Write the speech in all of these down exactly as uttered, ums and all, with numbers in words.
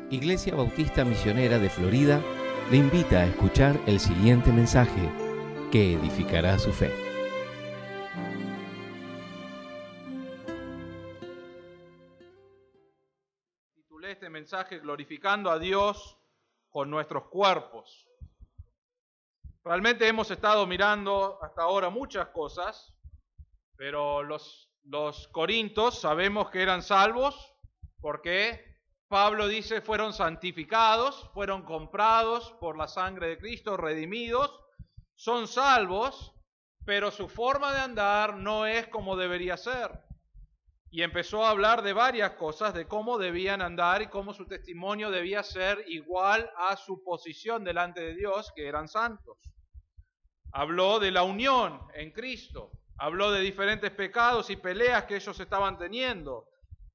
Iglesia Bautista Misionera de Florida le invita a escuchar el siguiente mensaje que edificará su fe. Titulé este mensaje glorificando a Dios con nuestros cuerpos. Realmente hemos estado mirando hasta ahora muchas cosas, pero los, los corintios sabemos que eran salvos porque Pablo dice fueron santificados, fueron comprados por la sangre de Cristo, redimidos, son salvos, pero su forma de andar no es como debería ser. Y empezó a hablar de varias cosas, de cómo debían andar y cómo su testimonio debía ser igual a su posición delante de Dios, que eran santos. Habló de la unión en Cristo, habló de diferentes pecados y peleas que ellos estaban teniendo.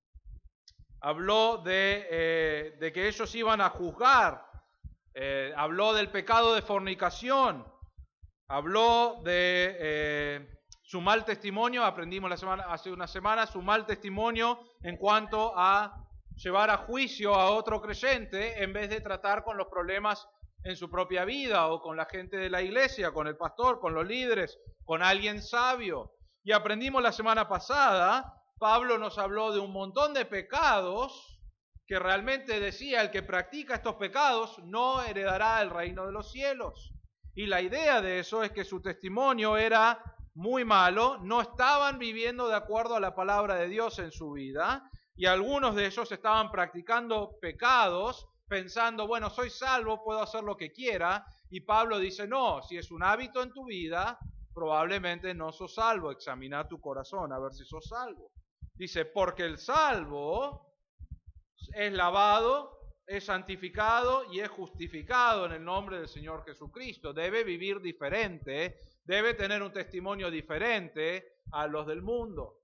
Habló de, eh, de que ellos iban a juzgar, eh, habló del pecado de fornicación, habló de eh, su mal testimonio, aprendimos la semana, hace una semana, su mal testimonio en cuanto a llevar a juicio a otro creyente en vez de tratar con los problemas en su propia vida o con la gente de la iglesia, con el pastor, con los líderes, con alguien sabio. Y aprendimos la semana pasada, Pablo nos habló de un montón de pecados que realmente decía el que practica estos pecados no heredará el reino de los cielos. Y la idea de eso es que su testimonio era muy malo, no estaban viviendo de acuerdo a la palabra de Dios en su vida, y algunos de ellos estaban practicando pecados pensando, bueno, soy salvo, puedo hacer lo que quiera, y Pablo dice, no, si es un hábito en tu vida, probablemente no sos salvo, examina tu corazón a ver si sos salvo. Dice, porque el salvo es lavado, es santificado y es justificado en el nombre del Señor Jesucristo. Debe vivir diferente, debe tener un testimonio diferente a los del mundo.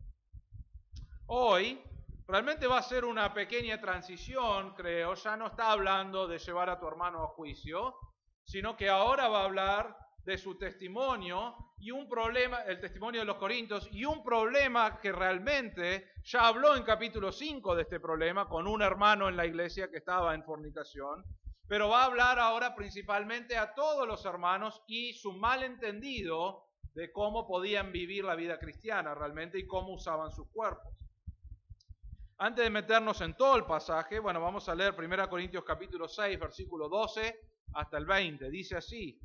Hoy realmente va a ser una pequeña transición, creo. Ya no está hablando de llevar a tu hermano a juicio, sino que ahora va a hablar de su testimonio y un problema, el testimonio de los corintios, y un problema que realmente ya habló en capítulo cinco de este problema con un hermano en la iglesia que estaba en fornicación, pero va a hablar ahora principalmente a todos los hermanos y su malentendido de cómo podían vivir la vida cristiana realmente y cómo usaban sus cuerpos. Antes de meternos en todo el pasaje, bueno, vamos a leer primera Corintios capítulo seis, versículo doce hasta el veinte. Dice así: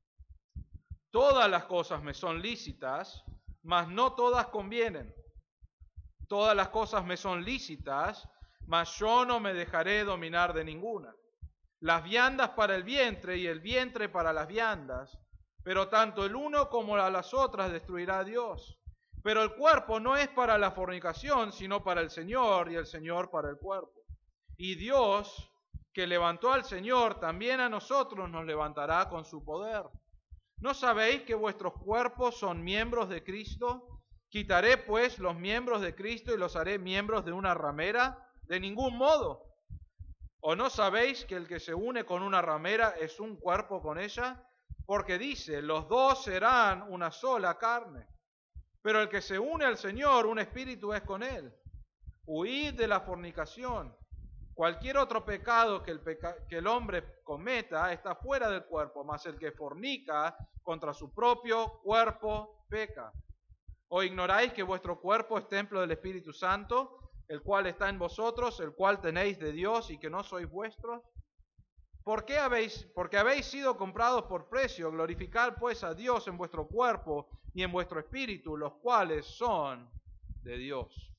todas las cosas me son lícitas, mas no todas convienen. Todas las cosas me son lícitas, mas yo no me dejaré dominar de ninguna. Las viandas para el vientre y el vientre para las viandas, pero tanto el uno como las otras destruirá a Dios. Pero el cuerpo no es para la fornicación, sino para el Señor, y el Señor para el cuerpo. Y Dios, que levantó al Señor, también a nosotros nos levantará con su poder. ¿No sabéis que vuestros cuerpos son miembros de Cristo? ¿Quitaré pues los miembros de Cristo y los haré miembros de una ramera? De ningún modo. ¿O no sabéis que el que se une con una ramera es un cuerpo con ella? Porque dice, los dos serán una sola carne. Pero el que se une al Señor, un espíritu es con él. Huid de la fornicación. Cualquier otro pecado que el, peca que el hombre cometa está fuera del cuerpo, mas el que fornica contra su propio cuerpo peca. ¿O ignoráis que vuestro cuerpo es templo del Espíritu Santo, el cual está en vosotros, el cual tenéis de Dios y que no sois vuestros? ¿Por qué habéis, porque habéis sido comprados por precio? Glorificad pues a Dios en vuestro cuerpo y en vuestro espíritu, los cuales son de Dios.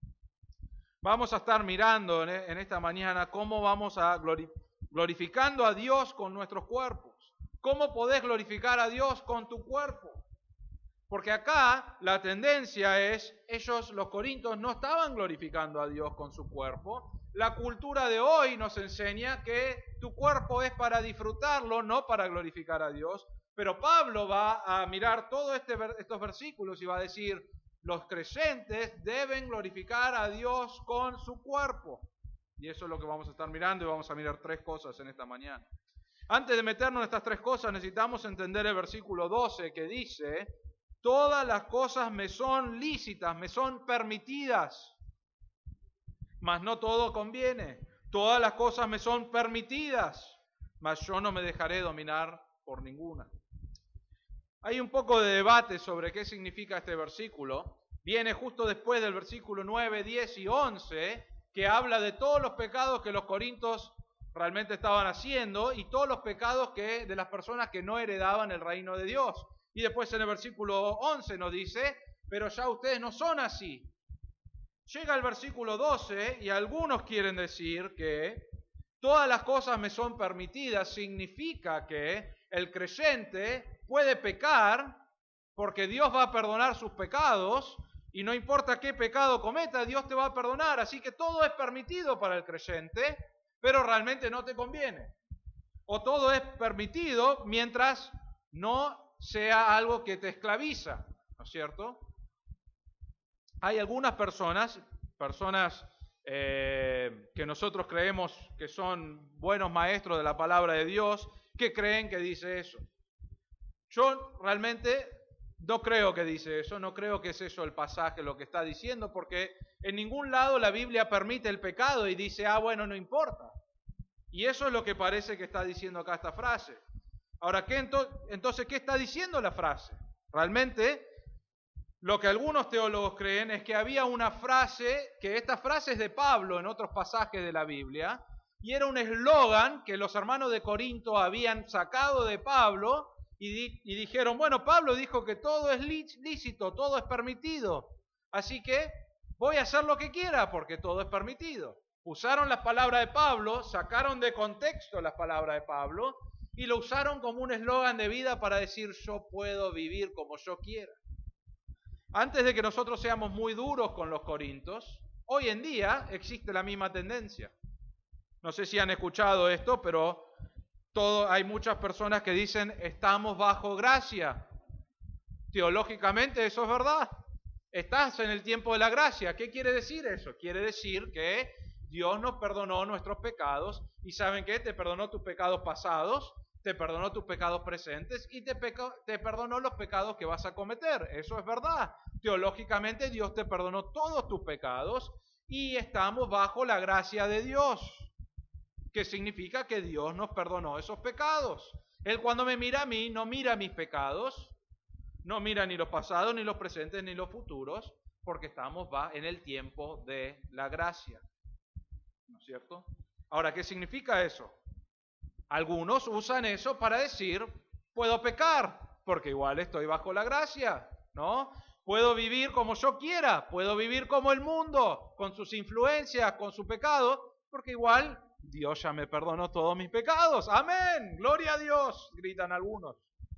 Vamos a estar mirando en esta mañana cómo vamos a glorificando a Dios con nuestros cuerpos. ¿Cómo podés glorificar a Dios con tu cuerpo? Porque acá la tendencia es, ellos, los corintios, no estaban glorificando a Dios con su cuerpo. La cultura de hoy nos enseña que tu cuerpo es para disfrutarlo, no para glorificar a Dios. Pero Pablo va a mirar todos este, estos versículos y va a decir, los creyentes deben glorificar a Dios con su cuerpo. Y eso es lo que vamos a estar mirando y vamos a mirar tres cosas en esta mañana. Antes de meternos en estas tres cosas necesitamos entender el versículo doce que dice, todas las cosas me son lícitas, me son permitidas, mas no todo conviene. Todas las cosas me son permitidas, mas yo no me dejaré dominar por ninguna. Hay un poco de debate sobre qué significa este versículo. Viene justo después del versículo nueve, diez y once, que habla de todos los pecados que los corintios realmente estaban haciendo y todos los pecados que, de las personas que no heredaban el reino de Dios. Y después en el versículo once nos dice, pero ya ustedes no son así. Llega el versículo doce y algunos quieren decir que todas las cosas me son permitidas, significa que el creyente puede pecar porque Dios va a perdonar sus pecados y no importa qué pecado cometa, Dios te va a perdonar. Así que todo es permitido para el creyente, pero realmente no te conviene. O todo es permitido mientras no sea algo que te esclaviza, ¿no es cierto? Hay algunas personas, personas eh, que nosotros creemos que son buenos maestros de la palabra de Dios, que creen que dice eso. Yo realmente no creo que dice eso, no creo que es eso el pasaje, lo que está diciendo, porque en ningún lado la Biblia permite el pecado y dice, ah, bueno, no importa. Y eso es lo que parece que está diciendo acá esta frase. Ahora, ¿qué ento- entonces, ¿qué está diciendo la frase? Realmente, lo que algunos teólogos creen es que había una frase, que esta frase es de Pablo en otros pasajes de la Biblia, y era un eslogan que los hermanos de Corinto habían sacado de Pablo y, di- y dijeron, bueno, Pablo dijo que todo es lícito, todo es permitido, así que voy a hacer lo que quiera porque todo es permitido. Usaron las palabras de Pablo, sacaron de contexto las palabras de Pablo y lo usaron como un eslogan de vida para decir yo puedo vivir como yo quiera. Antes de que nosotros seamos muy duros con los corintios, hoy en día existe la misma tendencia. No sé si han escuchado esto, pero todo, hay muchas personas que dicen estamos bajo gracia. Teológicamente eso es verdad. Estás en el tiempo de la gracia. ¿Qué quiere decir eso? Quiere decir que Dios nos perdonó nuestros pecados y ¿saben qué? Te perdonó tus pecados pasados, te perdonó tus pecados presentes y te, peca- te perdonó los pecados que vas a cometer. Eso es verdad. Teológicamente Dios te perdonó todos tus pecados y estamos bajo la gracia de Dios, que significa que Dios nos perdonó esos pecados. Él cuando me mira a mí no mira mis pecados, no mira ni los pasados, ni los presentes, ni los futuros, porque estamos va en el tiempo de la gracia. ¿No es cierto? Ahora, ¿qué significa eso? Algunos usan eso para decir, puedo pecar, porque igual estoy bajo la gracia, ¿no? Puedo vivir como yo quiera, puedo vivir como el mundo, con sus influencias, con su pecado, porque igual Dios ya me perdonó todos mis pecados. ¡Amén! ¡Gloria a Dios! Gritan algunos.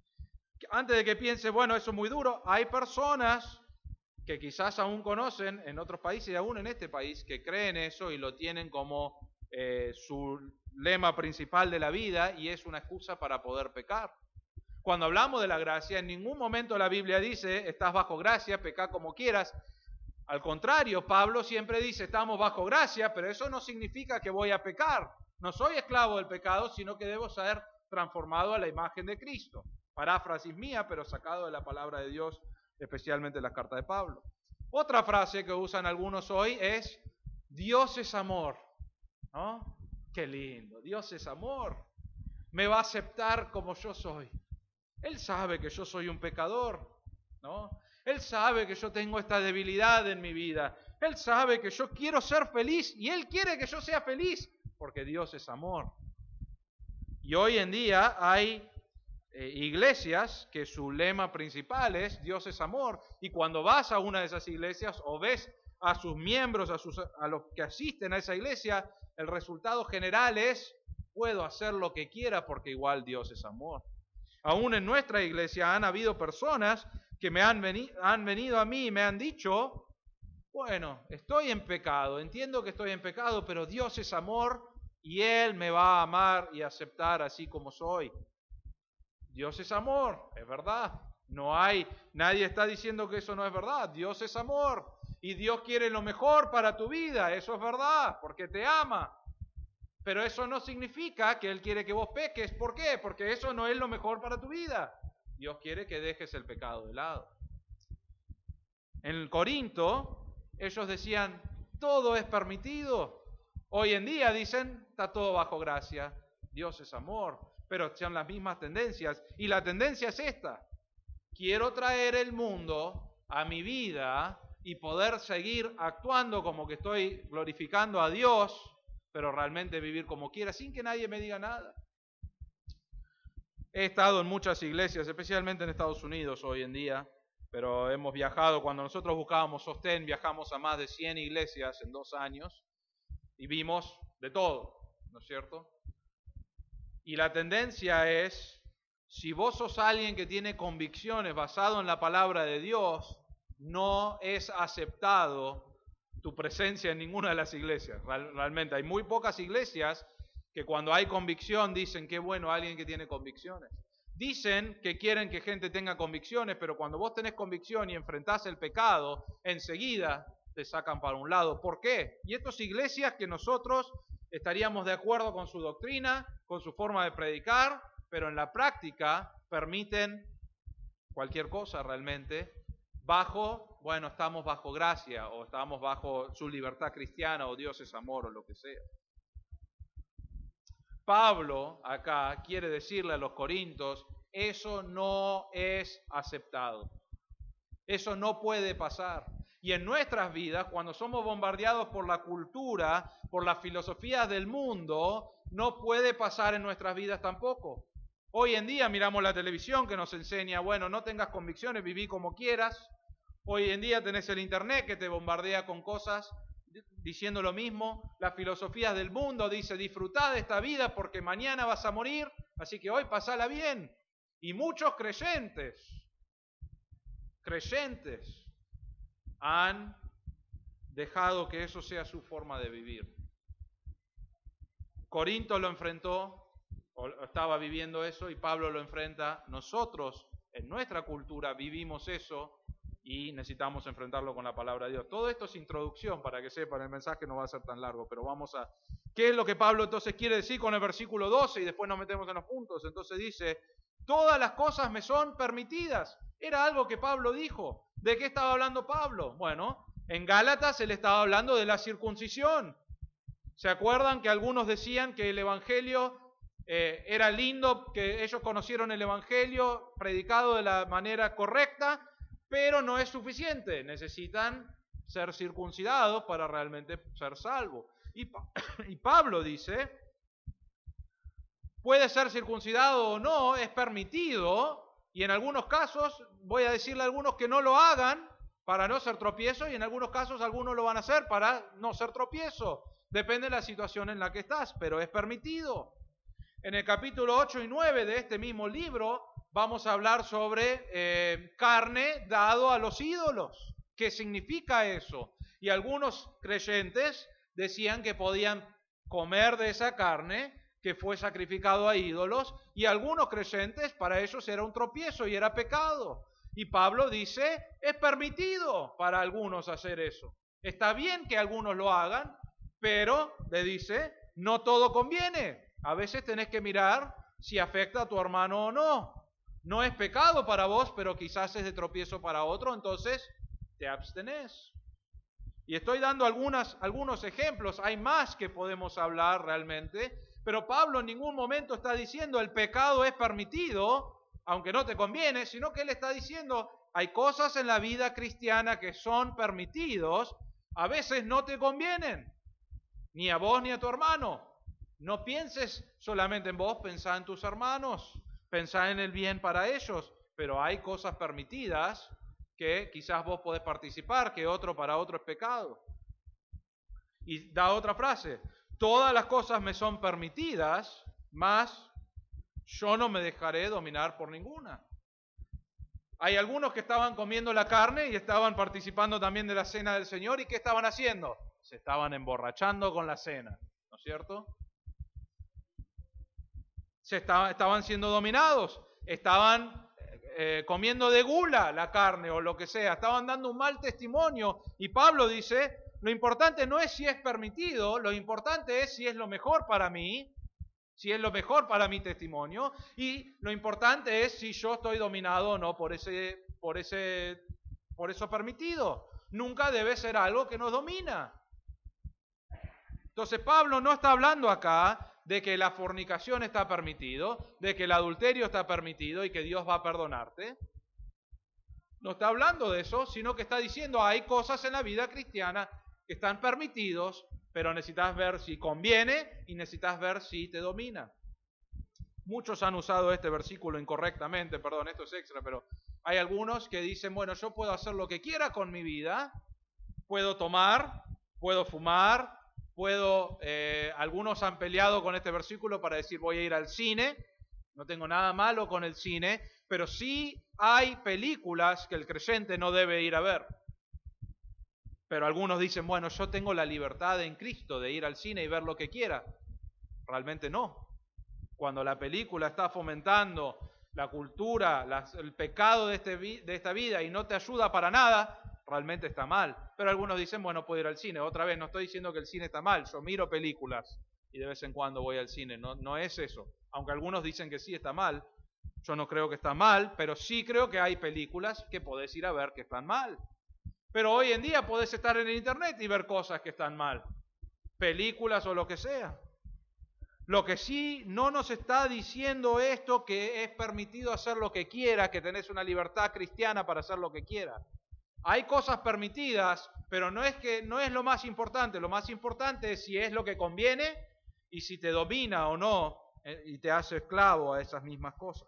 Antes de que piense, bueno, eso es muy duro, hay personas que quizás aún conocen en otros países y aún en este país que creen eso y lo tienen como eh, su lema principal de la vida y es una excusa para poder pecar. Cuando hablamos de la gracia, en ningún momento la Biblia dice, estás bajo gracia, pecá como quieras. Al contrario, Pablo siempre dice, estamos bajo gracia, pero eso no significa que voy a pecar. No soy esclavo del pecado, sino que debo ser transformado a la imagen de Cristo. Paráfrasis mía, pero sacado de la palabra de Dios, especialmente las cartas de Pablo. Otra frase que usan algunos hoy es, Dios es amor, ¿no? Qué lindo, Dios es amor. Me va a aceptar como yo soy. Él sabe que yo soy un pecador, ¿no? Él sabe que yo tengo esta debilidad en mi vida. Él sabe que yo quiero ser feliz y Él quiere que yo sea feliz, porque Dios es amor. Y hoy en día hay eh, iglesias que su lema principal es Dios es amor. Y cuando vas a una de esas iglesias o ves a sus miembros, a, sus, a los que asisten a esa iglesia, el resultado general es, puedo hacer lo que quiera porque igual Dios es amor. Aún en nuestra iglesia han habido personas que me han, veni- han venido a mí y me han dicho, bueno, estoy en pecado, entiendo que estoy en pecado, pero Dios es amor y Él me va a amar y aceptar así como soy. Dios es amor, es verdad. No hay, nadie está diciendo que eso no es verdad. Dios es amor y Dios quiere lo mejor para tu vida, eso es verdad, porque te ama. Pero eso no significa que Él quiere que vos peques. ¿Por qué? Porque eso no es lo mejor para tu vida. Dios quiere que dejes el pecado de lado. En Corinto, ellos decían, todo es permitido. Hoy en día dicen, está todo bajo gracia, Dios es amor, pero son las mismas tendencias. Y la tendencia es esta: quiero traer el mundo a mi vida y poder seguir actuando como que estoy glorificando a Dios, pero realmente vivir como quiera, sin que nadie me diga nada. He estado en muchas iglesias, especialmente en Estados Unidos hoy en día, pero hemos viajado, cuando nosotros buscábamos sostén, viajamos a más de cien iglesias en dos años y vimos de todo, ¿no es cierto? Y la tendencia es, si vos sos alguien que tiene convicciones basado en la palabra de Dios, no es aceptado tu presencia en ninguna de las iglesias. Realmente hay muy pocas iglesias que cuando hay convicción dicen, qué bueno alguien que tiene convicciones. Dicen que quieren que gente tenga convicciones, pero cuando vos tenés convicción y enfrentás el pecado, enseguida te sacan para un lado. ¿Por qué? Y estas iglesias que nosotros estaríamos de acuerdo con su doctrina, con su forma de predicar, pero en la práctica permiten cualquier cosa realmente, bajo, bueno, estamos bajo gracia, o estamos bajo su libertad cristiana, o Dios es amor, o lo que sea. Pablo acá quiere decirle a los corintios, eso no es aceptado. Eso no puede pasar. Y en nuestras vidas, cuando somos bombardeados por la cultura, por las filosofías del mundo, no puede pasar en nuestras vidas tampoco. Hoy en día miramos la televisión que nos enseña, bueno, no tengas convicciones, viví como quieras. Hoy en día tenés el internet que te bombardea con cosas diciendo lo mismo. Las filosofías del mundo dice, disfrutá de esta vida porque mañana vas a morir, así que hoy pasala bien. Y muchos creyentes, creyentes, han dejado que eso sea su forma de vivir. Corinto lo enfrentó, o estaba viviendo eso, y Pablo lo enfrenta. Nosotros, en nuestra cultura, vivimos eso y necesitamos enfrentarlo con la palabra de Dios. Todo esto es introducción para que sepan, el mensaje no va a ser tan largo, pero vamos a... ¿Qué es lo que Pablo entonces quiere decir con el versículo doce? Y después nos metemos en los puntos. Entonces dice, todas las cosas me son permitidas. Era algo que Pablo dijo. ¿De qué estaba hablando Pablo? Bueno, en Gálatas él estaba hablando de la circuncisión. ¿Se acuerdan que algunos decían que el Evangelio eh, era lindo, que ellos conocieron el Evangelio predicado de la manera correcta, pero no es suficiente? Necesitan ser circuncidados para realmente ser salvos. Y, y Pablo dice, puede ser circuncidado o no, es permitido, y en algunos casos, voy a decirle a algunos que no lo hagan para no ser tropiezo, y en algunos casos algunos lo van a hacer para no ser tropiezo. Depende de la situación en la que estás, pero es permitido. En el capítulo ocho y nueve de este mismo libro vamos a hablar sobre eh, carne dado a los ídolos. ¿Qué significa eso? Y algunos creyentes decían que podían comer de esa carne que fue sacrificado a ídolos, y algunos creyentes para ellos era un tropiezo y era pecado. Y Pablo dice, es permitido para algunos hacer eso. Está bien que algunos lo hagan, pero le dice, no todo conviene. A veces tenés que mirar si afecta a tu hermano o no. No es pecado para vos, pero quizás es de tropiezo para otro, entonces te abstenés. Y estoy dando algunas, algunos ejemplos, hay más que podemos hablar realmente, pero Pablo en ningún momento está diciendo el pecado es permitido, aunque no te conviene, sino que él está diciendo hay cosas en la vida cristiana que son permitidos, a veces no te convienen, ni a vos ni a tu hermano. No pienses solamente en vos, pensá en tus hermanos, pensá en el bien para ellos, pero hay cosas permitidas que quizás vos podés participar, que otro para otro es pecado. Y da otra frase, todas las cosas me son permitidas, mas yo no me dejaré dominar por ninguna. Hay algunos que estaban comiendo la carne y estaban participando también de la cena del Señor, ¿y qué estaban haciendo? Se estaban emborrachando con la cena, ¿no es cierto? Se estaba, estaban siendo dominados, estaban eh, comiendo de gula la carne o lo que sea, estaban dando un mal testimonio, y Pablo dice, lo importante no es si es permitido, lo importante es si es lo mejor para mí, si es lo mejor para mi testimonio, y lo importante es si yo estoy dominado o no por ese, por ese, por eso permitido. Nunca debe ser algo que nos domina. Entonces Pablo no está hablando acá de que la fornicación está permitido, de que el adulterio está permitido y que Dios va a perdonarte. No está hablando de eso, sino que está diciendo hay cosas en la vida cristiana que están permitidos, pero necesitas ver si conviene y necesitas ver si te domina. Muchos han usado este versículo incorrectamente, perdón, esto es extra, pero hay algunos que dicen, bueno, yo puedo hacer lo que quiera con mi vida, puedo tomar, puedo fumar, puedo, eh, algunos han peleado con este versículo para decir voy a ir al cine, no tengo nada malo con el cine, pero sí hay películas que el creyente no debe ir a ver. Pero algunos dicen, bueno, yo tengo la libertad en Cristo de ir al cine y ver lo que quiera. Realmente no. Cuando la película está fomentando la cultura, las, el pecado de, este, de esta vida y no te ayuda para nada, realmente está mal. Pero algunos dicen, bueno, puedo ir al cine. Otra vez, no estoy diciendo que el cine está mal. Yo miro películas y de vez en cuando voy al cine. No, no es eso. Aunque algunos dicen que sí está mal. Yo no creo que está mal, pero sí creo que hay películas que podés ir a ver que están mal. Pero hoy en día podés estar en el internet y ver cosas que están mal. Películas o lo que sea. Lo que sí no nos está diciendo esto que es permitido hacer lo que quiera, que tenés una libertad cristiana para hacer lo que quiera. Hay cosas permitidas, pero no es que no es lo más importante. Lo más importante es si es lo que conviene y si te domina o no y te hace esclavo a esas mismas cosas.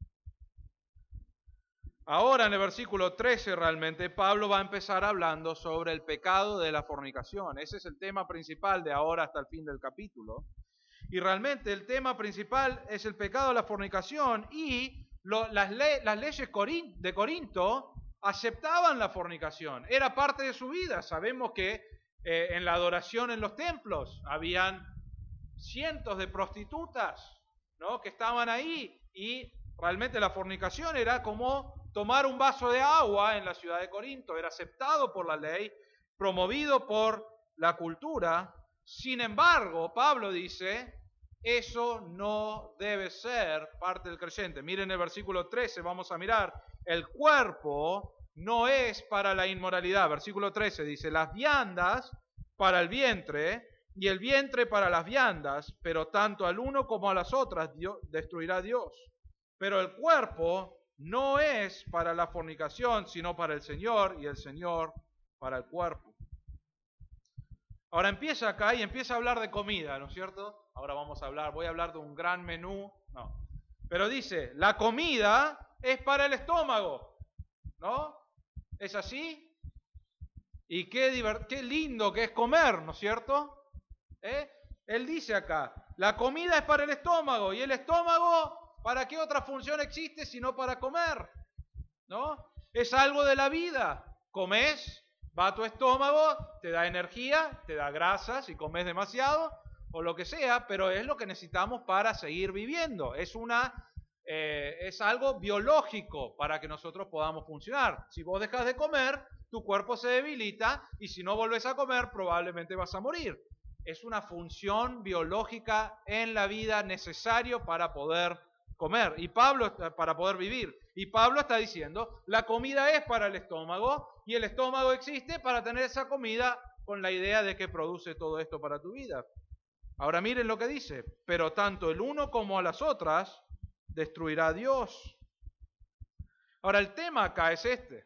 Ahora en el versículo trece realmente Pablo va a empezar hablando sobre el pecado de la fornicación. Ese es el tema principal de ahora hasta el fin del capítulo. Y realmente el tema principal es el pecado de la fornicación y lo, las, le, las leyes de Corinto aceptaban la fornicación. Era parte de su vida. Sabemos que eh, en la adoración en los templos habían cientos de prostitutas, ¿no?, que estaban ahí y realmente la fornicación era como tomar un vaso de agua en la ciudad de Corinto. Era aceptado por la ley, promovido por la cultura. Sin embargo, Pablo dice, eso no debe ser parte del creyente. Miren el versículo trece, vamos a mirar. El cuerpo no es para la inmoralidad. Versículo trece dice, las viandas para el vientre y el vientre para las viandas, pero tanto al uno como a las otras Dios, destruirá Dios. Pero el cuerpo no es para la fornicación, sino para el Señor, y el Señor para el cuerpo. Ahora empieza acá y empieza a hablar de comida, ¿no es cierto? Ahora vamos a hablar, voy a hablar de un gran menú, no. Pero dice, la comida es para el estómago, ¿no? ¿Es así? Y qué, divert- qué lindo que es comer, ¿no es cierto? ¿Eh? Él dice acá, la comida es para el estómago, y el estómago, ¿para qué otra función existe sino para comer? ¿No? Es algo de la vida. Comes, va a tu estómago, te da energía, te da grasa si comes demasiado, o lo que sea, pero es lo que necesitamos para seguir viviendo. Es una, eh, es algo biológico para que nosotros podamos funcionar. Si vos dejas de comer, tu cuerpo se debilita, y si no volvés a comer, probablemente vas a morir. Es una función biológica en la vida necesario para poder comer y Pablo para poder vivir. Y Pablo está diciendo, la comida es para el estómago y el estómago existe para tener esa comida con la idea de que produce todo esto para tu vida. Ahora miren lo que dice, pero tanto el uno como a las otras destruirá Dios. Ahora el tema acá es este.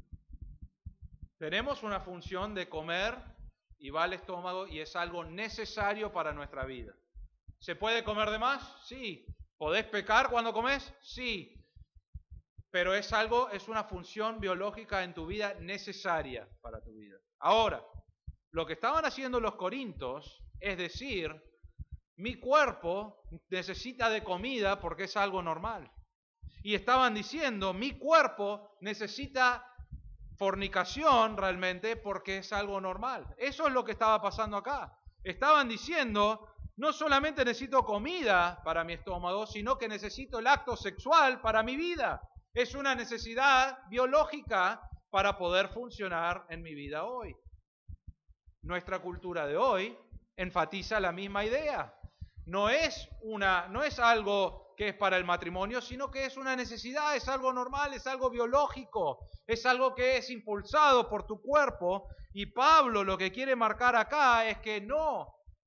Tenemos una función de comer y va al estómago y es algo necesario para nuestra vida. ¿Se puede comer de más? Sí. ¿Podés pecar cuando comes? Sí. Pero es algo, es una función biológica en tu vida necesaria para tu vida. Ahora, lo que estaban haciendo los corintios es decir, mi cuerpo necesita de comida porque es algo normal. Y estaban diciendo, mi cuerpo necesita fornicación realmente porque es algo normal. Eso es lo que estaba pasando acá. Estaban diciendo, no solamente necesito comida para mi estómago, sino que necesito el acto sexual para mi vida. Es una necesidad biológica para poder funcionar en mi vida hoy. Nuestra cultura de hoy enfatiza la misma idea. No es una, no es algo que es para el matrimonio, sino que es una necesidad, es algo normal, es algo biológico, es algo que es impulsado por tu cuerpo. Y Pablo lo que quiere marcar acá es que no,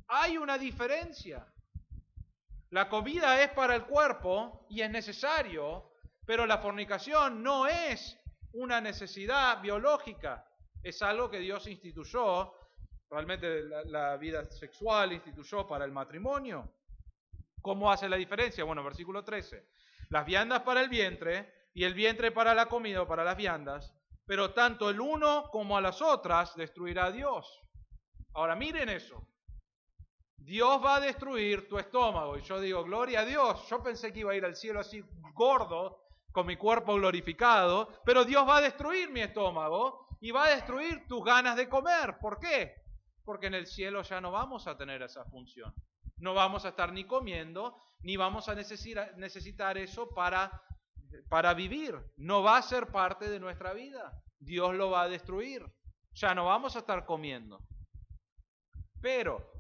Hay una diferencia. La comida es para el cuerpo y es necesario, pero la fornicación no es una necesidad biológica. Es algo que Dios instituyó, realmente la, la vida sexual instituyó para el matrimonio. ¿Cómo hace la diferencia? Bueno, versículo trece. Las viandas para el vientre y el vientre para la comida o para las viandas, pero tanto el uno como a las otras destruirá a Dios. Ahora miren eso. Dios va a destruir tu estómago. Y yo digo, gloria a Dios. Yo pensé que iba a ir al cielo así gordo, con mi cuerpo glorificado, pero Dios va a destruir mi estómago y va a destruir tus ganas de comer. ¿Por qué? Porque en el cielo ya no vamos a tener esa función. No vamos a estar ni comiendo, ni vamos a necesitar, necesitar eso para, para vivir. No va a ser parte de nuestra vida. Dios lo va a destruir. Ya no vamos a estar comiendo. Pero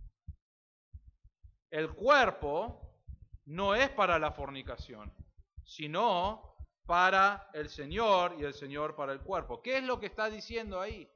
el cuerpo no es para la fornicación, sino para el Señor y el Señor para el cuerpo. ¿Qué es lo que está diciendo ahí?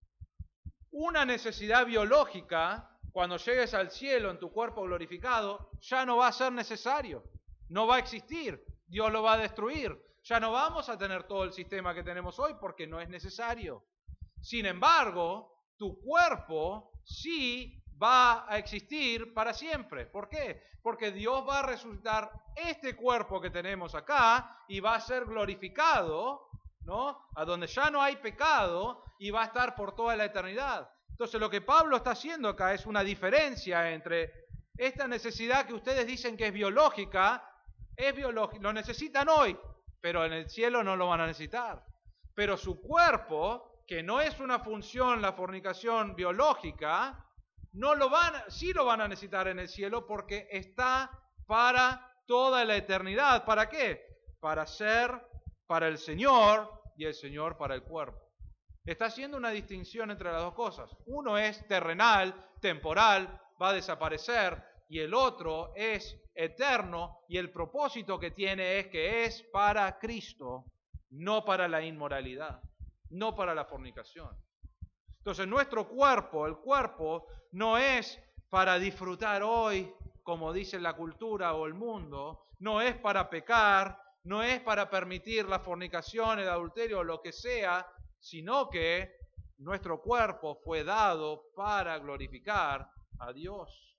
Una necesidad biológica, cuando llegues al cielo en tu cuerpo glorificado, ya no va a ser necesario, no va a existir, Dios lo va a destruir. Ya no vamos a tener todo el sistema que tenemos hoy porque no es necesario. Sin embargo, tu cuerpo sí va a existir para siempre. ¿Por qué? Porque Dios va a resucitar este cuerpo que tenemos acá y va a ser glorificado, ¿no? A donde ya no hay pecado y va a estar por toda la eternidad. Entonces lo que Pablo está haciendo acá es una diferencia entre esta necesidad que ustedes dicen que es biológica, es biológica, lo necesitan hoy, pero en el cielo no lo van a necesitar. Pero su cuerpo, que no es una función, la fornicación biológica, no lo van, sí lo van a necesitar en el cielo porque está para toda la eternidad. ¿Para qué? Para ser para el Señor y el Señor para el cuerpo. Está haciendo una distinción entre las dos cosas. Uno es terrenal, temporal, va a desaparecer, y el otro es eterno, y el propósito que tiene es que es para Cristo, no para la inmoralidad, no para la fornicación. Entonces nuestro cuerpo, el cuerpo, no es para disfrutar hoy, como dice la cultura o el mundo, no es para pecar, no es para permitir la fornicación, el adulterio o lo que sea, sino que nuestro cuerpo fue dado para glorificar a Dios.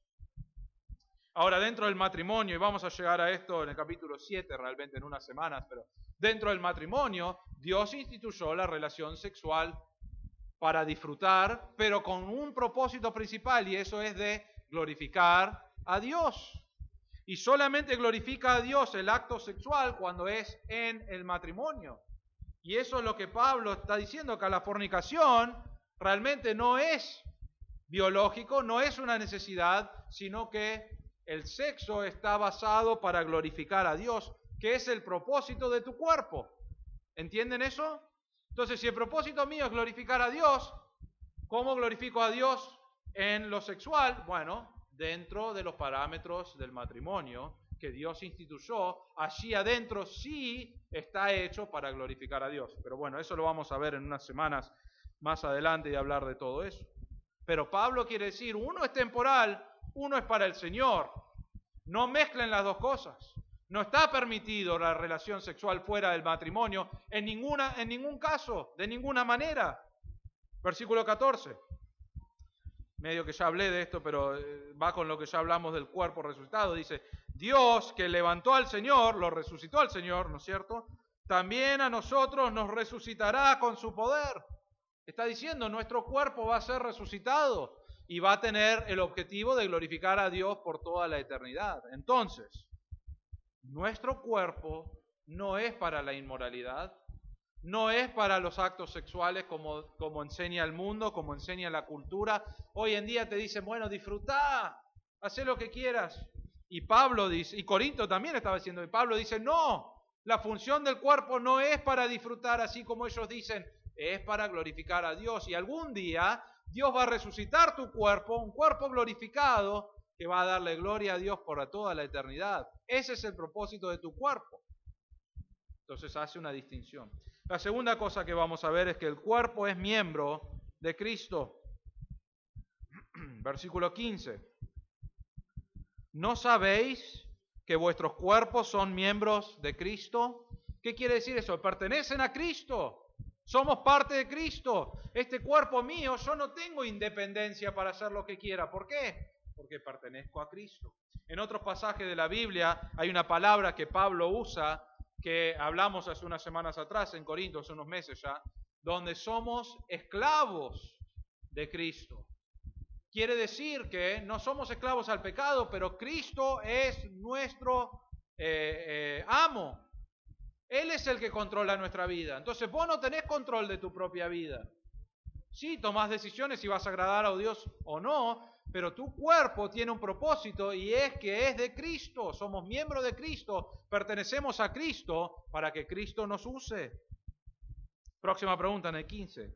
Ahora, dentro del matrimonio, y vamos a llegar a esto en el capítulo siete, realmente en unas semanas, pero dentro del matrimonio, Dios instituyó la relación sexual para disfrutar, pero con un propósito principal, y eso es de glorificar a Dios. Y solamente glorifica a Dios el acto sexual cuando es en el matrimonio. Y eso es lo que Pablo está diciendo acá. La fornicación realmente no es biológico, no es una necesidad, sino que el sexo está basado para glorificar a Dios, que es el propósito de tu cuerpo. ¿Entienden eso? Entonces, si el propósito mío es glorificar a Dios, ¿cómo glorifico a Dios en lo sexual? Bueno, dentro de los parámetros del matrimonio que Dios instituyó, allí adentro sí está hecho para glorificar a Dios. Pero bueno, eso lo vamos a ver en unas semanas más adelante y hablar de todo eso. Pero Pablo quiere decir, uno es temporal, uno es para el Señor. No mezclen las dos cosas. No está permitido la relación sexual fuera del matrimonio en, ninguna, en ningún caso, de ninguna manera. Versículo catorce. Medio que ya hablé de esto, pero va con lo que ya hablamos del cuerpo resucitado. Dice, Dios que levantó al Señor, lo resucitó al Señor, ¿no es cierto? También a nosotros nos resucitará con su poder. Está diciendo, nuestro cuerpo va a ser resucitado y va a tener el objetivo de glorificar a Dios por toda la eternidad. Entonces, nuestro cuerpo no es para la inmoralidad, no es para los actos sexuales como, como enseña el mundo, como enseña la cultura. Hoy en día te dicen, bueno, disfrutá, haz lo que quieras. Y Pablo dice, y Corinto también estaba diciendo, y Pablo dice, no, la función del cuerpo no es para disfrutar así como ellos dicen, es para glorificar a Dios. Y algún día Dios va a resucitar tu cuerpo, un cuerpo glorificado, que va a darle gloria a Dios por toda la eternidad. Ese es el propósito de tu cuerpo. Entonces hace una distinción. La segunda cosa que vamos a ver es que el cuerpo es miembro de Cristo. Versículo quince. ¿no sabéis que vuestros cuerpos son miembros de Cristo? ¿Qué quiere decir eso? Pertenecen a Cristo. Somos parte de Cristo. Este cuerpo mío, yo no tengo independencia para hacer lo que quiera. ¿Por qué? Porque pertenezco a Cristo. En otros pasajes de la Biblia hay una palabra que Pablo usa, que hablamos hace unas semanas atrás en Corinto, hace unos meses ya, donde somos esclavos de Cristo. Quiere decir que no somos esclavos al pecado, pero Cristo es nuestro eh, eh, amo. Él es el que controla nuestra vida. Entonces vos no tenés control de tu propia vida. Sí, tomás decisiones si vas a agradar a Dios o no, pero tu cuerpo tiene un propósito y es que es de Cristo. Somos miembros de Cristo, pertenecemos a Cristo para que Cristo nos use. Próxima pregunta en el quince.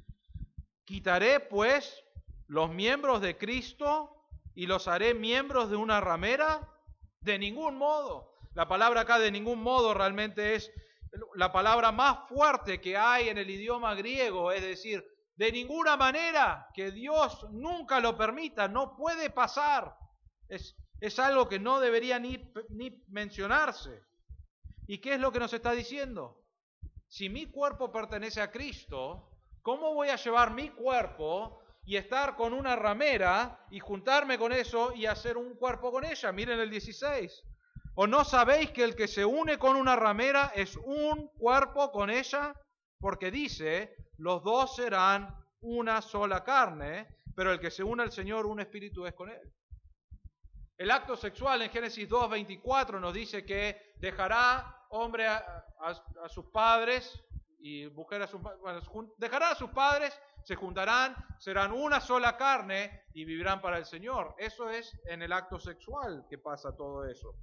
¿Quitaré pues los miembros de Cristo y los haré miembros de una ramera? De ningún modo. La palabra acá de ningún modo realmente es la palabra más fuerte que hay en el idioma griego, es decir, de ninguna manera, que Dios nunca lo permita, no puede pasar. Es, es algo que no debería ni, ni mencionarse. ¿Y qué es lo que nos está diciendo? Si mi cuerpo pertenece a Cristo, ¿cómo voy a llevar mi cuerpo y estar con una ramera y juntarme con eso y hacer un cuerpo con ella? Miren el dieciséis. ¿O no sabéis que el que se une con una ramera es un cuerpo con ella? Porque dice, los dos serán una sola carne, pero el que se une al Señor, un espíritu es con él. El acto sexual en Génesis dos veinticuatro nos dice que dejará hombre a, a, a sus padres y mujer a sus bueno, dejará a sus padres, se juntarán, serán una sola carne y vivirán para el Señor. Eso es en el acto sexual que pasa todo eso.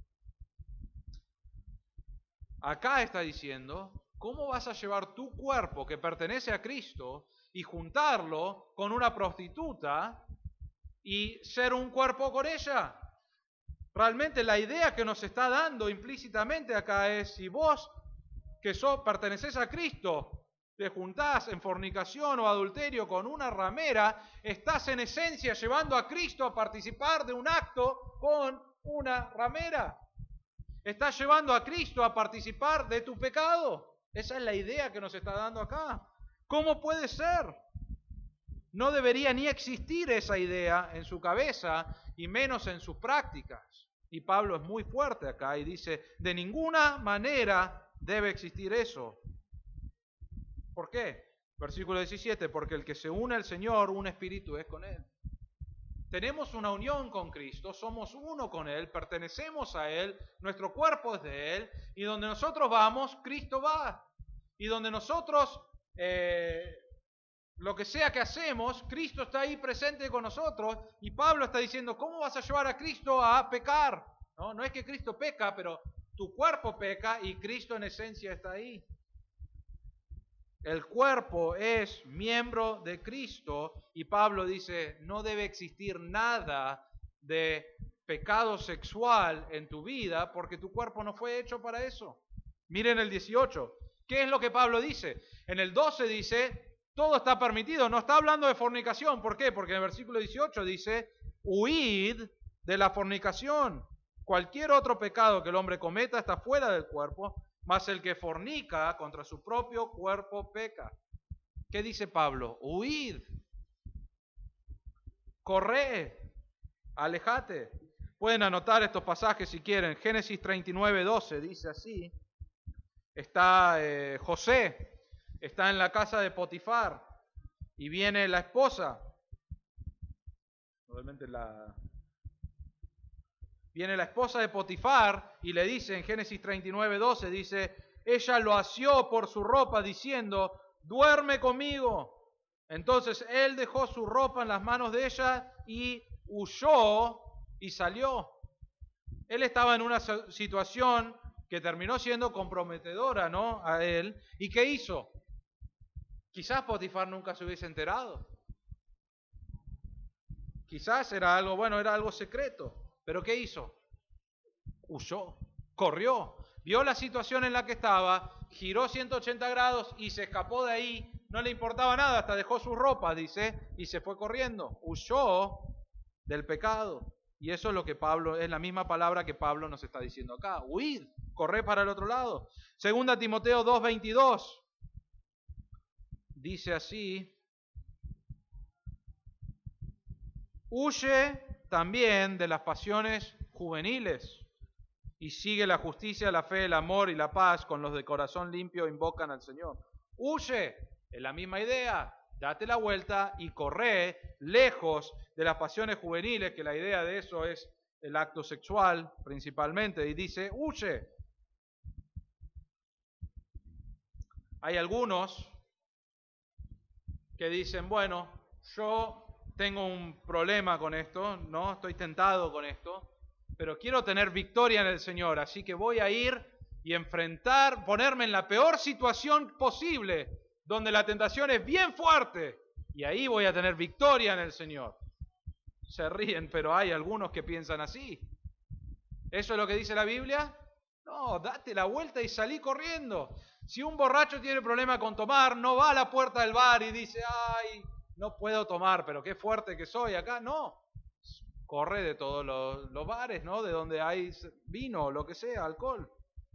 Acá está diciendo, ¿cómo vas a llevar tu cuerpo que pertenece a Cristo y juntarlo con una prostituta y ser un cuerpo con ella? Realmente la idea que nos está dando implícitamente acá es, si vos que sos, pertenecés a Cristo, te juntás en fornicación o adulterio con una ramera, estás en esencia llevando a Cristo a participar de un acto con una ramera. Estás llevando a Cristo a participar de tu pecado. Esa es la idea que nos está dando acá. ¿Cómo puede ser? No debería ni existir esa idea en su cabeza y menos en sus prácticas. Y Pablo es muy fuerte acá y dice, de ninguna manera debe existir eso. ¿Por qué? Versículo diecisiete, porque el que se une al Señor, un espíritu es con Él. Tenemos una unión con Cristo, somos uno con Él, pertenecemos a Él, nuestro cuerpo es de Él, y donde nosotros vamos, Cristo va. Y donde nosotros, eh, lo que sea que hacemos, Cristo está ahí presente con nosotros, y Pablo está diciendo, ¿cómo vas a llevar a Cristo a pecar? No, no es que Cristo peca, pero tu cuerpo peca y Cristo en esencia está ahí. El cuerpo es miembro de Cristo y Pablo dice, no debe existir nada de pecado sexual en tu vida porque tu cuerpo no fue hecho para eso. Miren el dieciocho. ¿Qué es lo que Pablo dice? En el doce dice, todo está permitido. No está hablando de fornicación. ¿Por qué? Porque en el versículo dieciocho dice, huid de la fornicación. Cualquier otro pecado que el hombre cometa está fuera del cuerpo, mas el que fornica contra su propio cuerpo peca. ¿Qué dice Pablo? Huid, corre, alejate. Pueden anotar estos pasajes si quieren. Génesis treinta y nueve, doce dice así. Está eh, José, está en la casa de Potifar y viene la esposa. Obviamente la... Viene la esposa de Potifar y le dice en Génesis treinta y nueve, doce, dice, ella lo asió por su ropa diciendo, duerme conmigo. Entonces él dejó su ropa en las manos de ella y huyó y salió. Él estaba en una situación que terminó siendo comprometedora, ¿no? A él. ¿Y qué hizo? Quizás Potifar nunca se hubiese enterado. Quizás era algo, bueno, era algo secreto. ¿Pero qué hizo? Huyó, corrió, vio la situación en la que estaba, giró ciento ochenta grados y se escapó de ahí. No le importaba nada, hasta dejó sus ropas, dice, y se fue corriendo. Huyó del pecado. Y eso es lo que Pablo, es la misma palabra que Pablo nos está diciendo acá. Huid, corred para el otro lado. Segunda Timoteo dos veintidós. Dice así: huye también de las pasiones juveniles y sigue la justicia, la fe, el amor y la paz con los de corazón limpio invocan al Señor. Huye, es la misma idea. Date la vuelta y corre lejos de las pasiones juveniles, que la idea de eso es el acto sexual principalmente. Y dice, huye. Hay algunos que dicen, bueno, yo tengo un problema con esto, ¿no? Estoy tentado con esto, pero quiero tener victoria en el Señor, así que voy a ir y enfrentar, ponerme en la peor situación posible, donde la tentación es bien fuerte, y ahí voy a tener victoria en el Señor. Se ríen, pero hay algunos que piensan así. ¿Eso es lo que dice la Biblia? No, date la vuelta y salí corriendo. Si un borracho tiene problema con tomar, no va a la puerta del bar y dice, ay, no puedo tomar, pero qué fuerte que soy acá. No, corre de todos los, los bares, ¿no? De donde hay vino, lo que sea, alcohol.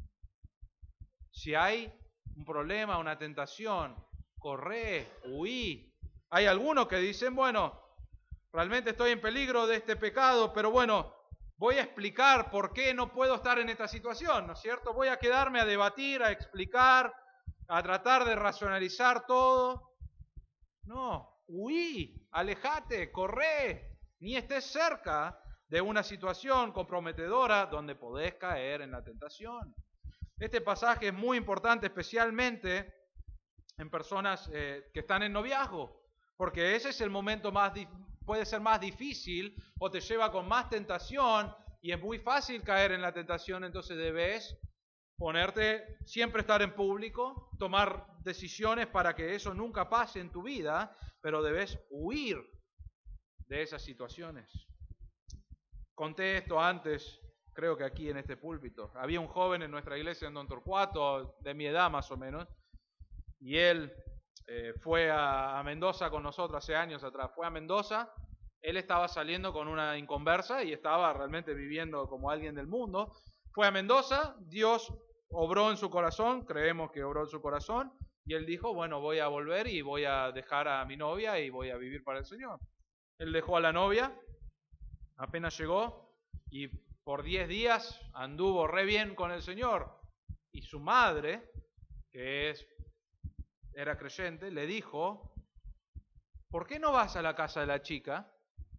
Si hay un problema, una tentación, corre, huí. Hay algunos que dicen, bueno, realmente estoy en peligro de este pecado, pero bueno, voy a explicar por qué no puedo estar en esta situación, ¿no es cierto? Voy a quedarme a debatir, a explicar, a tratar de racionalizar todo. No, huí, alejate, corre, ni estés cerca de una situación comprometedora donde podés caer en la tentación. Este pasaje es muy importante, especialmente en personas eh, que están en noviazgo, porque ese es el momento más, puede ser más difícil o te lleva con más tentación y es muy fácil caer en la tentación, entonces debes ponerte, siempre estar en público, tomar decisiones para que eso nunca pase en tu vida, pero debes huir de esas situaciones. Conté esto antes, creo que aquí en este púlpito. Había un joven en nuestra iglesia en Don Torcuato, de mi edad más o menos, y él eh, fue a, a Mendoza con nosotros hace años atrás. Fue a Mendoza, él estaba saliendo con una inconversa y estaba realmente viviendo como alguien del mundo. Fue a Mendoza, Dios obró en su corazón, creemos que obró en su corazón, y él dijo, bueno, voy a volver y voy a dejar a mi novia y voy a vivir para el Señor. Él dejó a la novia, apenas llegó, y por diez días anduvo re bien con el Señor. Y su madre, que es, era creyente, le dijo, ¿por qué no vas a la casa de la chica?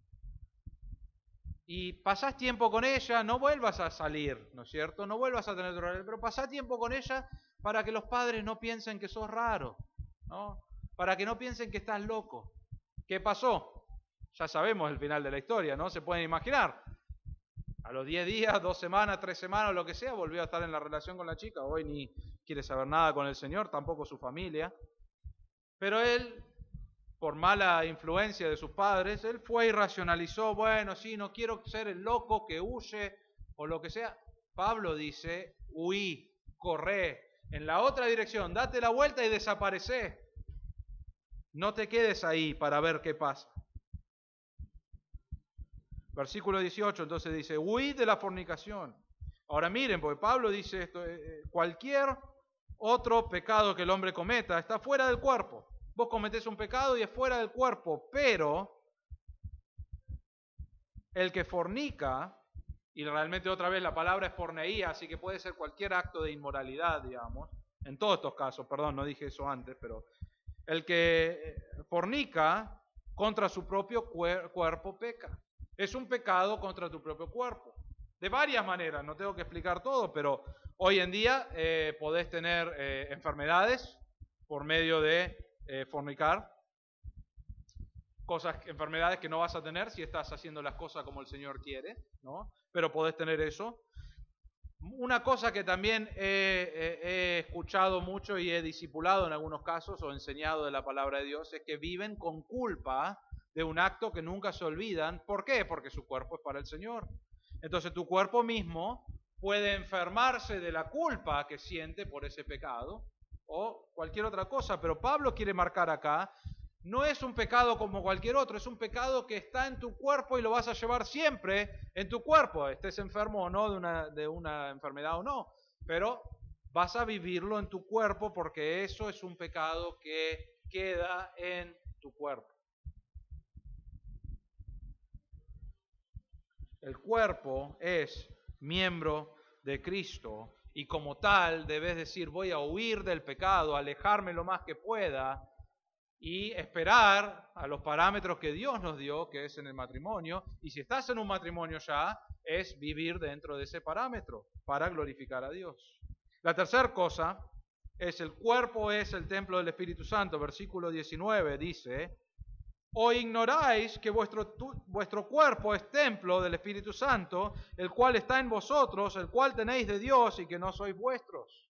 Y pasás tiempo con ella, no vuelvas a salir, ¿no es cierto? No vuelvas a tener otro, pero pasá tiempo con ella para que los padres no piensen que sos raro, ¿no? Para que no piensen que estás loco. ¿Qué pasó? Ya sabemos el final de la historia, ¿no? Se pueden imaginar. A los diez días, dos semanas, tres semanas, lo que sea, volvió a estar en la relación con la chica. Hoy ni quiere saber nada con el Señor, tampoco su familia. Pero él, por mala influencia de sus padres, él fue y racionalizó, bueno, sí, no quiero ser el loco que huye o lo que sea. Pablo dice, huí, corre, en la otra dirección, date la vuelta y desaparece. No te quedes ahí para ver qué pasa. Versículo dieciocho, entonces dice, huid de la fornicación. Ahora miren, porque Pablo dice esto, eh, cualquier otro pecado que el hombre cometa está fuera del cuerpo. Vos cometés un pecado y es fuera del cuerpo, pero el que fornica, y realmente otra vez la palabra es porneía, así que puede ser cualquier acto de inmoralidad, digamos, en todos estos casos, perdón, no dije eso antes, pero el que fornica contra su propio cuer- cuerpo peca. Es un pecado contra tu propio cuerpo. De varias maneras, no tengo que explicar todo, pero hoy en día eh, podés tener eh, enfermedades por medio de eh, fornicar, cosas, enfermedades que no vas a tener si estás haciendo las cosas como el Señor quiere, ¿no? Pero podés tener eso. Una cosa que también he, he, he escuchado mucho y he discipulado en algunos casos o enseñado de la palabra de Dios es que viven con culpa de un acto que nunca se olvidan. ¿Por qué? Porque su cuerpo es para el Señor. Entonces tu cuerpo mismo puede enfermarse de la culpa que siente por ese pecado o cualquier otra cosa. Pero Pablo quiere marcar acá no es un pecado como cualquier otro, es un pecado que está en tu cuerpo y lo vas a llevar siempre en tu cuerpo, estés enfermo o no de una, de una enfermedad o no, pero vas a vivirlo en tu cuerpo porque eso es un pecado que queda en tu cuerpo. El cuerpo es miembro de Cristo y como tal debes decir voy a huir del pecado, alejarme lo más que pueda y esperar a los parámetros que Dios nos dio, que es en el matrimonio, y si estás en un matrimonio ya, es vivir dentro de ese parámetro para glorificar a Dios. La tercera cosa es el cuerpo es el templo del Espíritu Santo, versículo diecinueve dice, ¿o ignoráis que vuestro, tu, vuestro cuerpo es templo del Espíritu Santo, el cual está en vosotros, el cual tenéis de Dios y que no sois vuestros?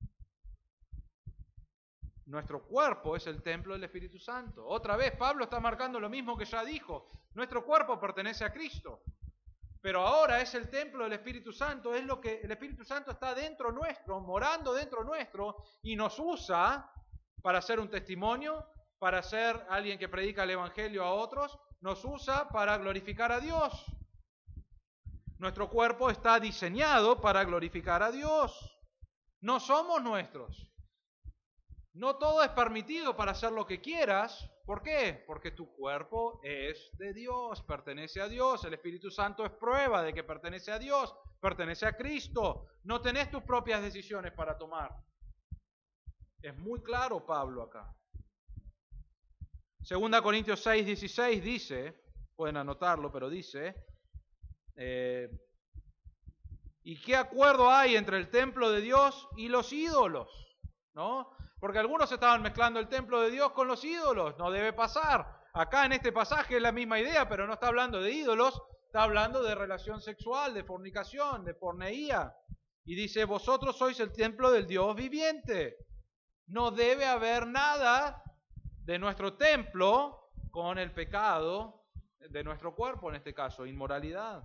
Nuestro cuerpo es el templo del Espíritu Santo. Otra vez, Pablo está marcando lo mismo que ya dijo. Nuestro cuerpo pertenece a Cristo, pero ahora es el templo del Espíritu Santo. Es lo que el Espíritu Santo está dentro nuestro, morando dentro nuestro, y nos usa para ser un testimonio, para ser alguien que predica el Evangelio a otros, nos usa para glorificar a Dios. Nuestro cuerpo está diseñado para glorificar a Dios. No somos nuestros. No todo es permitido para hacer lo que quieras. ¿Por qué? Porque tu cuerpo es de Dios, pertenece a Dios. El Espíritu Santo es prueba de que pertenece a Dios, pertenece a Cristo. No tenés tus propias decisiones para tomar. Es muy claro Pablo acá. Segunda Corintios seis, dieciséis dice, pueden anotarlo, pero dice, eh, ¿y qué acuerdo hay entre el templo de Dios y los ídolos? ¿No? Porque algunos estaban mezclando el templo de Dios con los ídolos. No debe pasar. Acá en este pasaje es la misma idea, pero no está hablando de ídolos, está hablando de relación sexual, de fornicación, de porneía. Y dice, vosotros sois el templo del Dios viviente. No debe haber nada de nuestro templo con el pecado de nuestro cuerpo, en este caso, inmoralidad.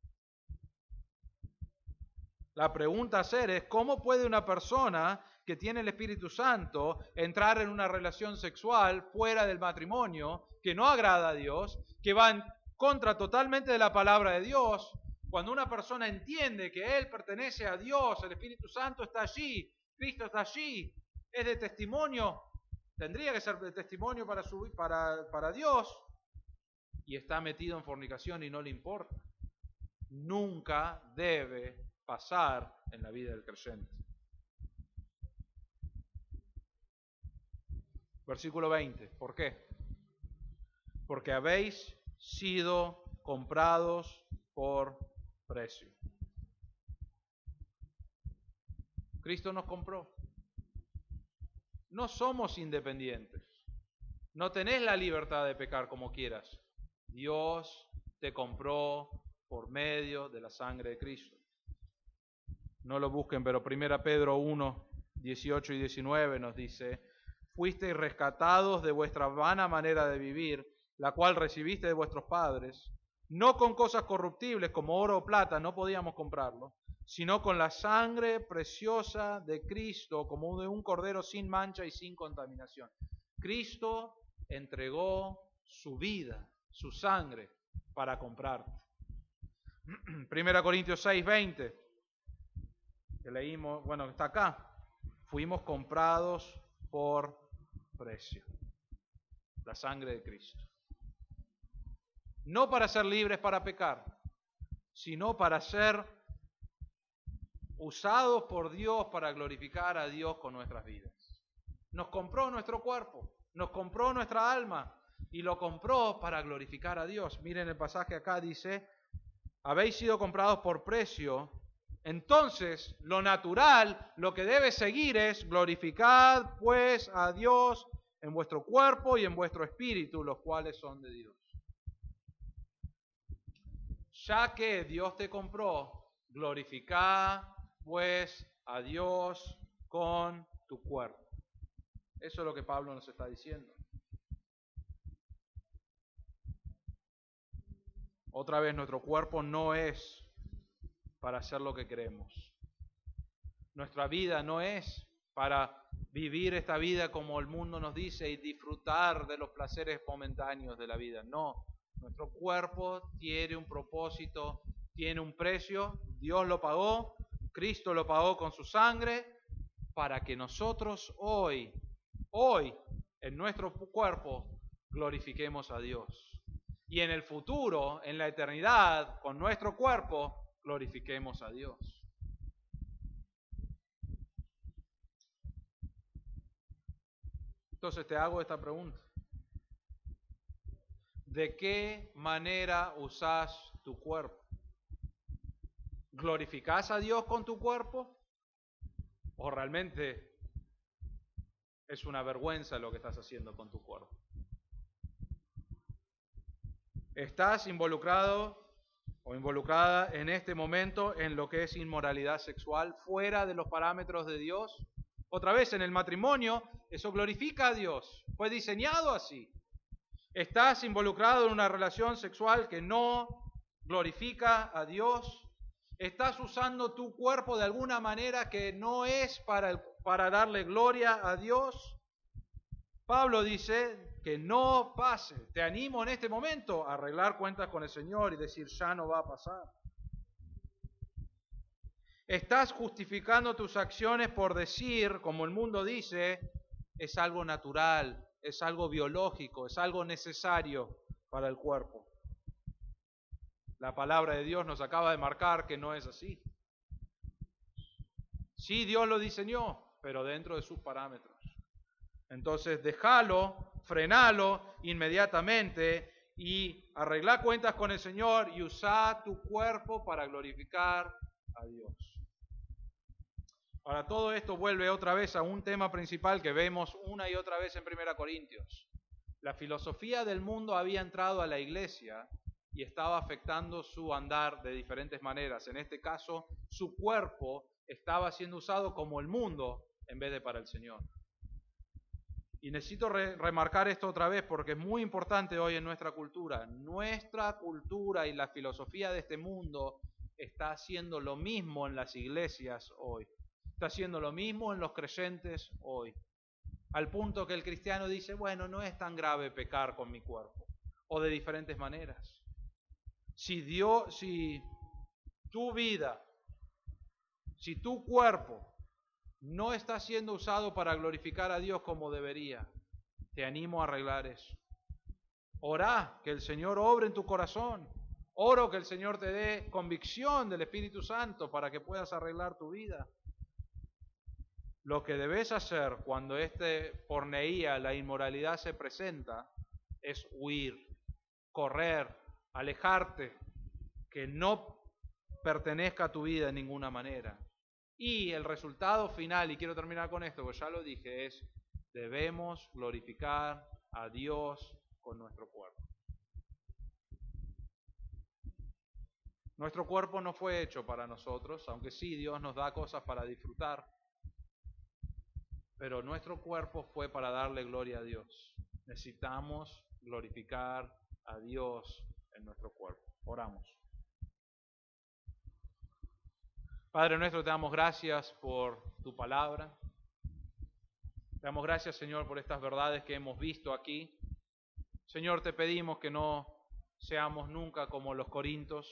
La pregunta a hacer es, ¿cómo puede una persona que tiene el Espíritu Santo entrar en una relación sexual fuera del matrimonio que no agrada a Dios, que va en contra totalmente de la palabra de Dios? Cuando una persona entiende que él pertenece a Dios, el Espíritu Santo está allí, Cristo está allí, es de testimonio, tendría que ser de testimonio para, su, para, para Dios, y está metido en fornicación y no le importa. Nunca debe pasar en la vida del creyente. Versículo veinte. ¿Por qué? Porque habéis sido comprados por precio. Cristo nos compró. No somos independientes. No tenés la libertad de pecar como quieras. Dios te compró por medio de la sangre de Cristo. No lo busquen, pero primera Pedro uno, dieciocho y diecinueve nos dice, fuisteis rescatados de vuestra vana manera de vivir, la cual recibiste de vuestros padres, no con cosas corruptibles como oro o plata, no podíamos comprarlo, sino con la sangre preciosa de Cristo, como de un cordero sin mancha y sin contaminación. Cristo entregó su vida, su sangre, para comprarte. Primera Corintios seis, veinte, que leímos, bueno, está acá. Fuimos comprados por precio. La sangre de Cristo. No para ser libres para pecar, sino para ser usados por Dios para glorificar a Dios con nuestras vidas. Nos compró nuestro cuerpo, nos compró nuestra alma y lo compró para glorificar a Dios. Miren el pasaje acá, dice, habéis sido comprados por precio. Entonces, lo natural, lo que debe seguir es glorificad pues a Dios en vuestro cuerpo y en vuestro espíritu, los cuales son de Dios. Ya que Dios te compró, glorificad pues a Dios con tu cuerpo. Eso es lo que Pablo nos está diciendo. Otra vez, nuestro cuerpo no es para hacer lo que queremos. Nuestra vida no es para vivir esta vida como el mundo nos dice y disfrutar de los placeres momentáneos de la vida. No, nuestro cuerpo tiene un propósito, tiene un precio, Dios lo pagó, Cristo lo pagó con su sangre, para que nosotros hoy, hoy, en nuestro cuerpo, glorifiquemos a Dios. Y en el futuro, en la eternidad, con nuestro cuerpo, glorifiquemos a Dios. Entonces te hago esta pregunta. ¿De qué manera usás tu cuerpo? ¿Glorificás a Dios con tu cuerpo? ¿O realmente es una vergüenza lo que estás haciendo con tu cuerpo? ¿Estás involucrado o involucrada en este momento en lo que es inmoralidad sexual fuera de los parámetros de Dios? Otra vez, en el matrimonio, eso glorifica a Dios. Fue diseñado así. ¿Estás involucrado en una relación sexual que no glorifica a Dios? ¿Estás usando tu cuerpo de alguna manera que no es para, el, para darle gloria a Dios? Pablo dice que no pase. Te animo en este momento a arreglar cuentas con el Señor y decir, ya no va a pasar. ¿Estás justificando tus acciones por decir, como el mundo dice, es algo natural, es algo biológico, es algo necesario para el cuerpo? La palabra de Dios nos acaba de marcar que no es así. Sí, Dios lo diseñó, pero dentro de sus parámetros. Entonces, déjalo, frenalo inmediatamente y arregla cuentas con el Señor y usa tu cuerpo para glorificar a Dios. Ahora, todo esto vuelve otra vez a un tema principal que vemos una y otra vez en primera Corintios. La filosofía del mundo había entrado a la iglesia y estaba afectando su andar de diferentes maneras. En este caso, su cuerpo estaba siendo usado como el mundo en vez de para el Señor. Y necesito re- remarcar esto otra vez porque es muy importante hoy en nuestra cultura. Nuestra cultura y la filosofía de este mundo está haciendo lo mismo en las iglesias hoy. Está haciendo lo mismo en los creyentes hoy. Al punto que el cristiano dice, bueno, no es tan grave pecar con mi cuerpo. O de diferentes maneras. Si Dios, si tu vida, si tu cuerpo no está siendo usado para glorificar a Dios como debería, te animo a arreglar eso. Orá que el Señor obre en tu corazón. Oro que el Señor te dé convicción del Espíritu Santo para que puedas arreglar tu vida. Lo que debes hacer cuando este porneía, la inmoralidad se presenta, es huir, correr, alejarte, que no pertenezca a tu vida en ninguna manera. Y el resultado final, y quiero terminar con esto, porque ya lo dije, es debemos glorificar a Dios con nuestro cuerpo. Nuestro cuerpo no fue hecho para nosotros, aunque sí Dios nos da cosas para disfrutar, pero nuestro cuerpo fue para darle gloria a Dios. Necesitamos glorificar a Dios en nuestro cuerpo. Oramos. Padre nuestro, te damos gracias por tu palabra. Te damos gracias, Señor, por estas verdades que hemos visto aquí. Señor, te pedimos que no seamos nunca como los corintios,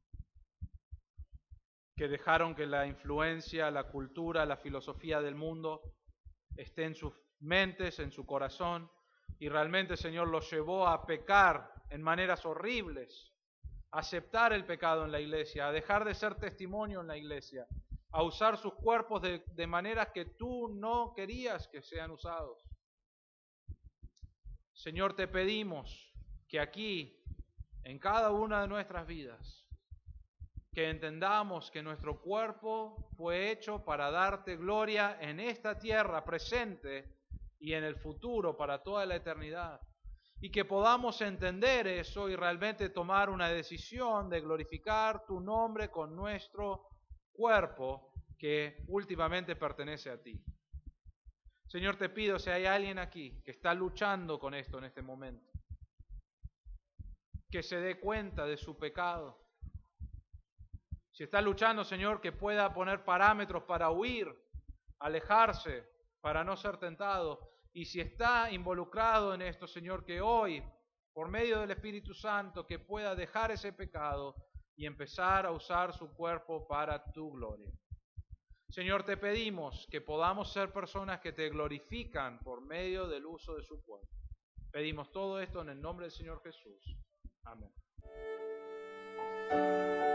que dejaron que la influencia, la cultura, la filosofía del mundo esté en sus mentes, en su corazón, y realmente, Señor, los llevó a pecar en maneras horribles, a aceptar el pecado en la iglesia, a dejar de ser testimonio en la iglesia, a usar sus cuerpos de, de maneras que tú no querías que sean usados. Señor, te pedimos que aquí, en cada una de nuestras vidas, que entendamos que nuestro cuerpo fue hecho para darte gloria en esta tierra presente y en el futuro para toda la eternidad. Y que podamos entender eso y realmente tomar una decisión de glorificar tu nombre con nuestro cuerpo que últimamente pertenece a ti. Señor, te pido, si hay alguien aquí que está luchando con esto en este momento, que se dé cuenta de su pecado. Si está luchando, Señor, que pueda poner parámetros para huir, alejarse para no ser tentado. Y si está involucrado en esto, Señor, que hoy, por medio del Espíritu Santo, que pueda dejar ese pecado y empezar a usar su cuerpo para tu gloria. Señor, te pedimos que podamos ser personas que te glorifican por medio del uso de su cuerpo. Pedimos todo esto en el nombre del Señor Jesús. Amén.